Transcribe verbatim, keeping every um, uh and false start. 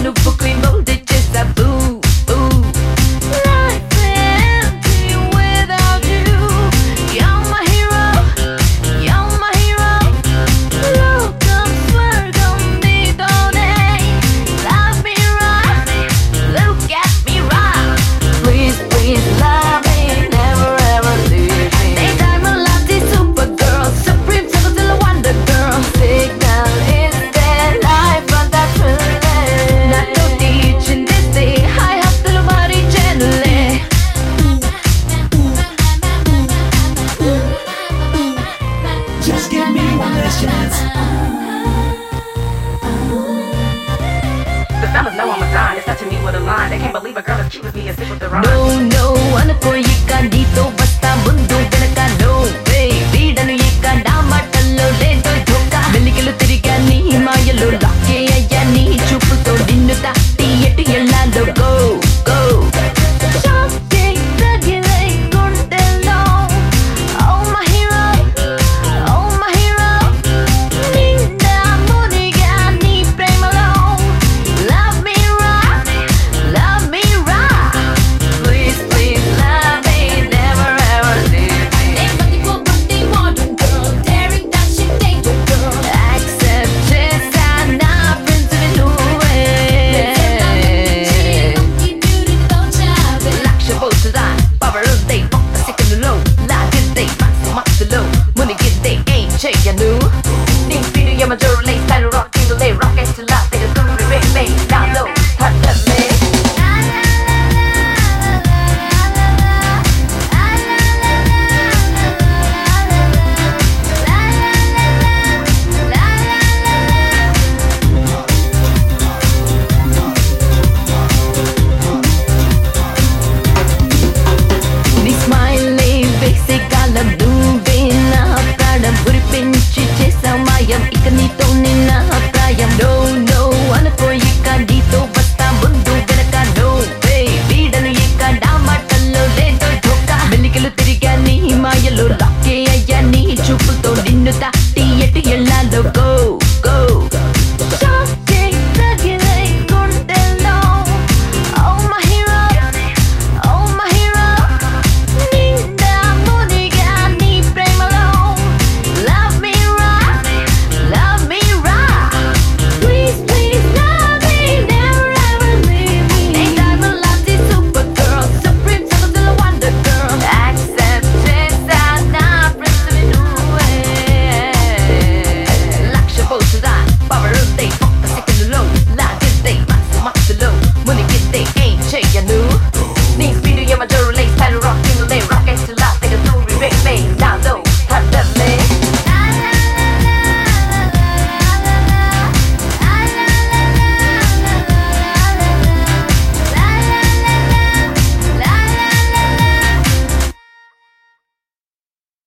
నువ్వు క్వీన్ బోల్డ్ చేసావు Just give me one last chance. The fellas know I'm a dime. It's touching me with a line. They can't believe a girl as cute as me is sick with the rhyme. No, no, అనుకో ఇక నీతో వస్తా ముందు వెనక no way వీడను ఇక నా మాటల్లో లేదో ధోకా మెలికలు తిరిగా నీ మాయలో లాకే అయ్యా నీ చూపుతో నిన్ను దాటి ఎటు ఎల్లాలో go go Shocking, తగిలే గుండెల్లో Oh my hero, oh my hero నిండా మునిగా నీ ప్రేమలో Love me right, love me right Please, please love me, never ever leave me Accept చేసా నా ప్రిన్సిపల్ నువ్వే లక్ష పోతురా పవరుందే ఒక్క సెకండులో లాగిద్దే మనసు మత్తులో మునిగిద్దే ఏం చెయ్యను నీ పీరు యమ జోరులే స్టైల్ రాక్ కింగులే రాకెట్ లా తెగ దూరి రే నాలో